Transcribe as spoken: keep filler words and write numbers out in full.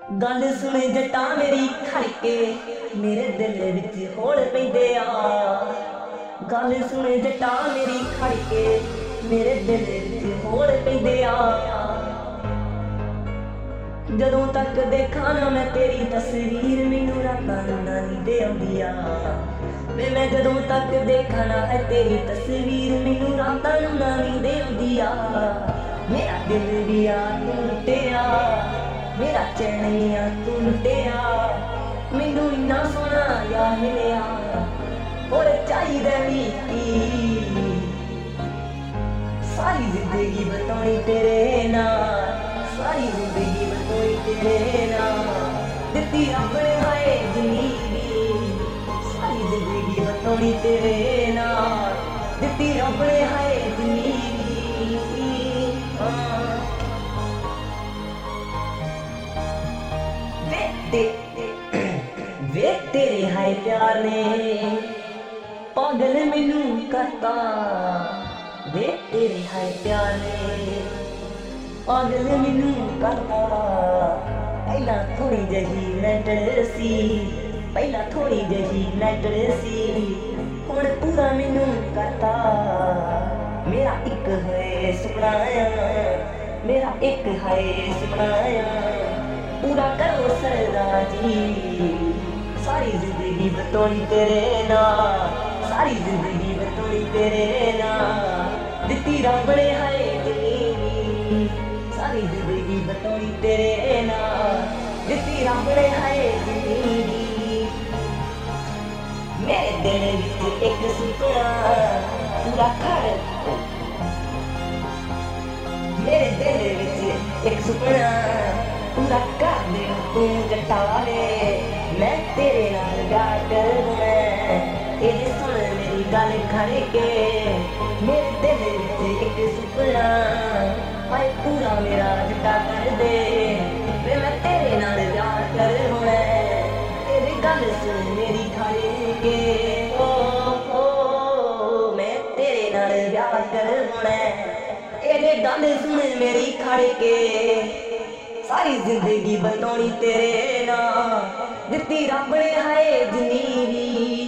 गल सुन जटा मेरी खड़के मेरे दिल विच होड़ पैंदे आ। गल सुन जटा मेरी खड़के मेरे दिल विच होड़ पैंदे आ। जदों तक देखा ना मैं तेरी तस्वीर मैनू रातां नूं नींद आउंदी आ। वे मैं जदों तक देखा ना है तेरी तस्वीर मैनू रातां नूं नींद आउंदी आ। मेरा दिल भी आ तू लुटिया मेरा चैनिया तू लुटिया मैनू इन्ना सोहना यार मिलिया होर चाहिदा भी की। सारी जिंदगी बताई तेरे नाल सारी जिंदगी बताई तेरे नाल दित्ती रब ने हाय जिंदगी। सारी जिंदगी बताई तेरे नाल दित्ती रब ने हाय जिंदगी। वे तेरे हाय प्यार ने पागल मैनू करता। वे तेरे हाय प्यार ने पागल मैनू करता। पहला थोड़ी जही नैटड़ सी पहला थोड़ी जही नैटड़ सी हुण पूरा मैनू करता। मेरा एक है सुपना मेरा एक है सुपना पूरा करो सरदार जी। सारी जिंदगी बतौनी तेरे नाल सारी जिंदगी बतौनी तेरे नाल दित्ती रब ने हाय जिंदगी। सारी जिंदगी बतौनी तेरे नाल दित्ती रब ने हाय जिंदगी। मेरे दिल विच एक सुपना पूरा कर मेरे दिल विच एक सुपना पूरा कर दे तू जटावे मैं तेरे नाल प्यार करूं। ये सुन मेरी गल खड़ के मेरे दिल विच एक सुपना हाय पूरा मेरा जटा कर दे वे मैं तेरे नाल प्यार करूं। तेरी गल सुन मेरी खड़ के ओ ओ मैं तेरे नाल प्यार करूं। ये गल सुन मेरी खड़ के सारी जिंदगी बतौनी तेरे नाल दित्ती रब ने हाय जिंदगी।